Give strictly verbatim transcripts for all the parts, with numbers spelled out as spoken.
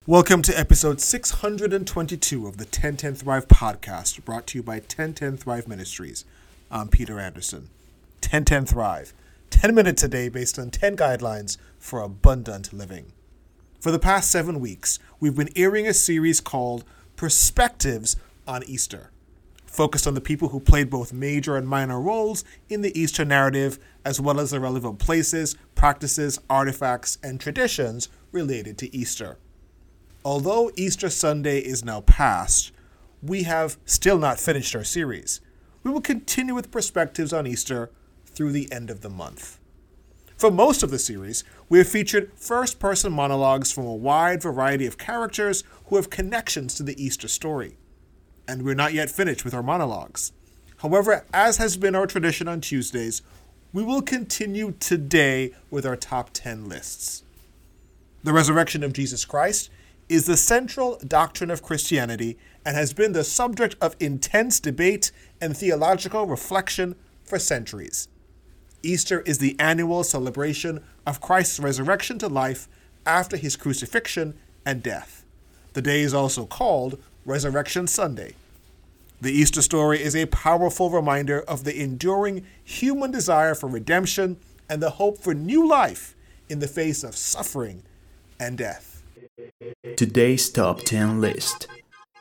Welcome to episode six hundred twenty-two of the ten ten Thrive podcast, brought to you by ten ten Thrive Ministries. I'm Peter Anderson. ten ten Thrive. ten minutes a day based on ten guidelines for abundant living. For the past seven weeks, we've been airing a series called Perspectives on Easter, focused on the people who played both major and minor roles in the Easter narrative, as well as the relevant places, practices, artifacts, and traditions related to Easter. Although Easter Sunday is now past, we have still not finished our series. We will continue with perspectives on Easter through the end of the month. For most of the series, we have featured first-person monologues from a wide variety of characters who have connections to the Easter story. And we're not yet finished with our monologues. However, as has been our tradition on Tuesdays, we will continue today with our top ten lists. The resurrection of Jesus Christ is the central doctrine of Christianity and has been the subject of intense debate and theological reflection for centuries. Easter is the annual celebration of Christ's resurrection to life after his crucifixion and death. The day is also called Resurrection Sunday. The Easter story is a powerful reminder of the enduring human desire for redemption and the hope for new life in the face of suffering and death. Today's top ten list.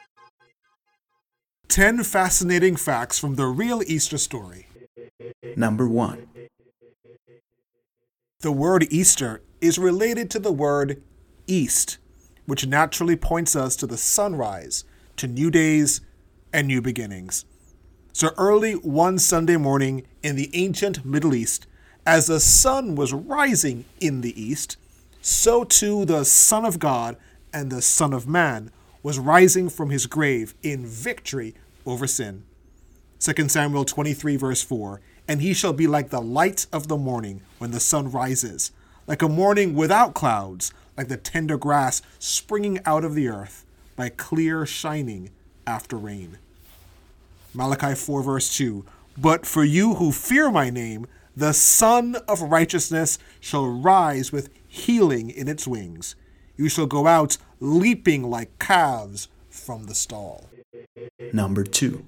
ten fascinating facts from the real Easter story. Number one. The word Easter is related to the word east, which naturally points us to the sunrise, to new days and new beginnings. So early one Sunday morning in the ancient Middle East, as the sun was rising in the east, so too the Son of God and the Son of Man was rising from his grave in victory over sin. Second Samuel twenty-three verse four, and he shall be like the light of the morning when the sun rises, like a morning without clouds, like the tender grass springing out of the earth, by clear shining after rain. Malachi four verse two, but for you who fear my name, the Sun of Righteousness shall rise with healing in its wings. You shall go out leaping like calves from the stall. Number two.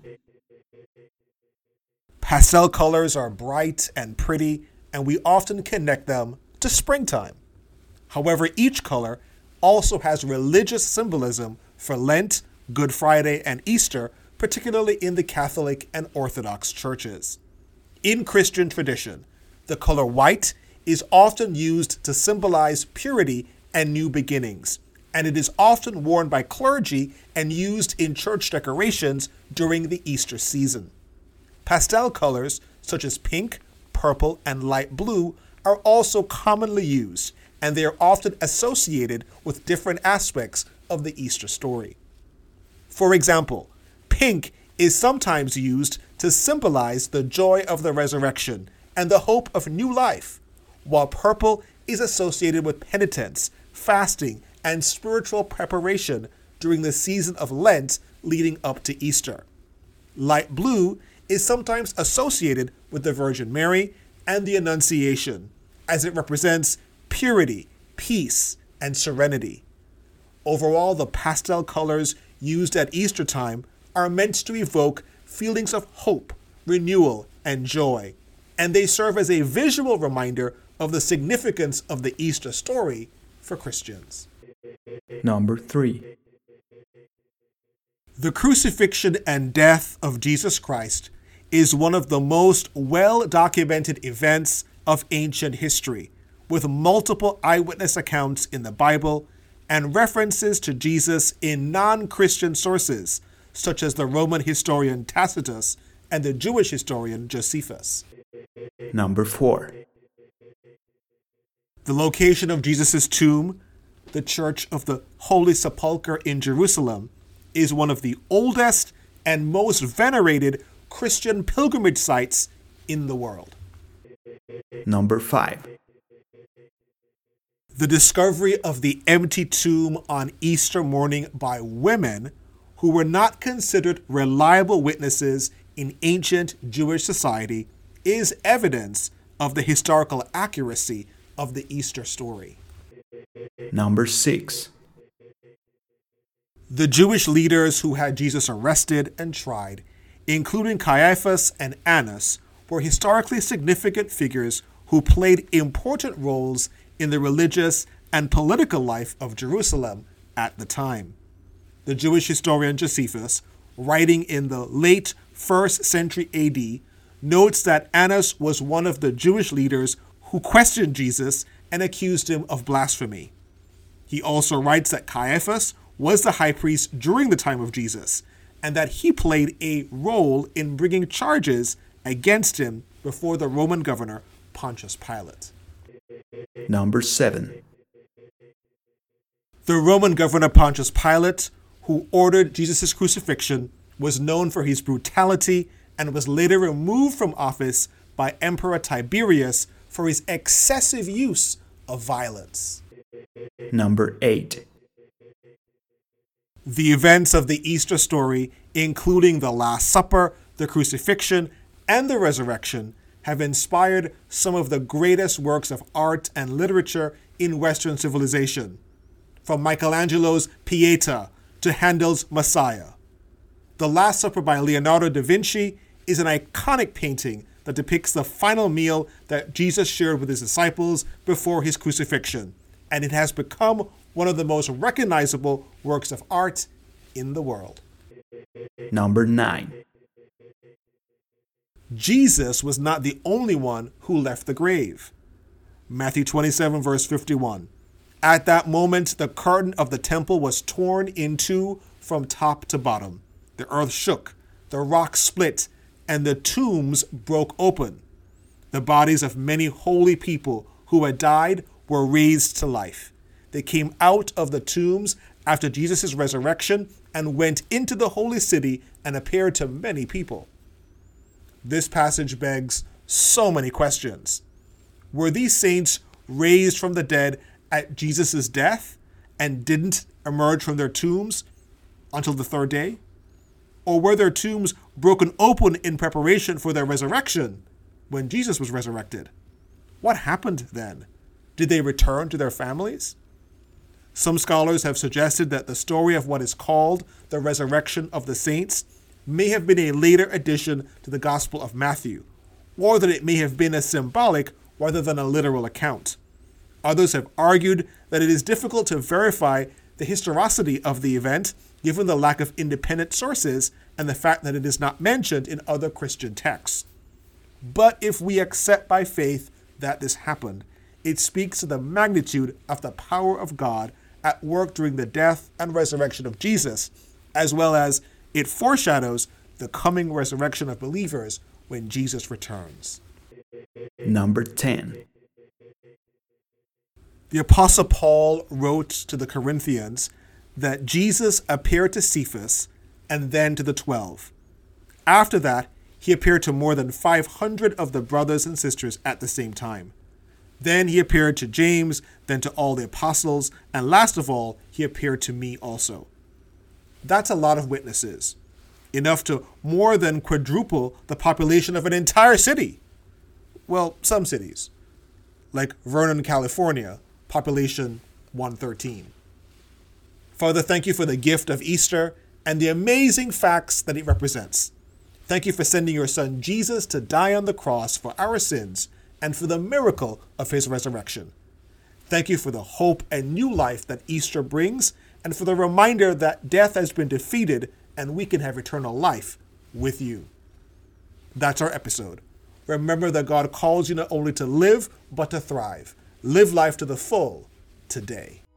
Pastel colors are bright and pretty, and we often connect them to springtime. However, each color also has religious symbolism for Lent, Good Friday, and Easter, particularly in the Catholic and Orthodox churches. In Christian tradition, the color white is often used to symbolize purity and new beginnings, and it is often worn by clergy and used in church decorations during the Easter season. Pastel colors such as pink, purple, and light blue are also commonly used, and they are often associated with different aspects of the Easter story. For example, pink is sometimes used to symbolize the joy of the resurrection and the hope of new life, while purple is associated with penitence, fasting, and spiritual preparation during the season of Lent leading up to Easter. Light blue is sometimes associated with the Virgin Mary and the Annunciation, as it represents purity, peace, and serenity. Overall, the pastel colors used at Easter time are meant to evoke feelings of hope, renewal, and joy, and they serve as a visual reminder of the significance of the Easter story for Christians. Number three. The crucifixion and death of Jesus Christ is one of the most well-documented events of ancient history, with multiple eyewitness accounts in the Bible and references to Jesus in non-Christian sources, such as the Roman historian Tacitus and the Jewish historian Josephus. Number four. The location of Jesus' tomb, the Church of the Holy Sepulchre in Jerusalem, is one of the oldest and most venerated Christian pilgrimage sites in the world. Number five. The discovery of the empty tomb on Easter morning by women who were not considered reliable witnesses in ancient Jewish society is evidence of the historical accuracy of the Easter story. Number six. The Jewish leaders who had Jesus arrested and tried, including Caiaphas and Annas, were historically significant figures who played important roles in the religious and political life of Jerusalem at the time. The Jewish historian Josephus, writing in the late first century A D, notes that Annas was one of the Jewish leaders who questioned Jesus and accused him of blasphemy. He also writes that Caiaphas was the high priest during the time of Jesus, and that he played a role in bringing charges against him before the Roman governor Pontius Pilate. Number seven. The Roman governor Pontius Pilate, who ordered Jesus' crucifixion, was known for his brutality and was later removed from office by Emperor Tiberius for his excessive use of violence. Number eight. The events of the Easter story, including the Last Supper, the crucifixion, and the resurrection, have inspired some of the greatest works of art and literature in Western civilization, from Michelangelo's Pieta to Handel's Messiah. The Last Supper by Leonardo da Vinci is an iconic painting that depicts the final meal that Jesus shared with his disciples before his crucifixion, and it has become one of the most recognizable works of art in the world. Number nine. Jesus was not the only one who left the grave. Matthew twenty-seven, verse fifty-one. At that moment, the curtain of the temple was torn in two from top to bottom. The earth shook, the rocks split, and the tombs broke open. The bodies of many holy people who had died were raised to life. They came out of the tombs after Jesus' resurrection and went into the holy city and appeared to many people. This passage begs so many questions. Were these saints raised from the dead at Jesus' death and didn't emerge from their tombs until the third day? Or were their tombs broken open in preparation for their resurrection when Jesus was resurrected? What happened then? Did they return to their families? Some scholars have suggested that the story of what is called the resurrection of the saints may have been a later addition to the Gospel of Matthew, or that it may have been a symbolic rather than a literal account. Others have argued that it is difficult to verify the historicity of the event given the lack of independent sources and the fact that it is not mentioned in other Christian texts. But if we accept by faith that this happened, it speaks to the magnitude of the power of God at work during the death and resurrection of Jesus, as well as it foreshadows the coming resurrection of believers when Jesus returns. Number ten. The Apostle Paul wrote to the Corinthians that Jesus appeared to Cephas and then to the twelve. After that, he appeared to more than five hundred of the brothers and sisters at the same time. Then he appeared to James, then to all the apostles, and last of all, he appeared to me also. That's a lot of witnesses, enough to more than quadruple the population of an entire city. Well, some cities, like Vernon, California, population one thirteen. Father, thank you for the gift of Easter and the amazing facts that it represents. Thank you for sending your son Jesus to die on the cross for our sins and for the miracle of his resurrection. Thank you for the hope and new life that Easter brings, and for the reminder that death has been defeated and we can have eternal life with you. That's our episode. Remember that God calls you not only to live, but to thrive. Live life to the full today.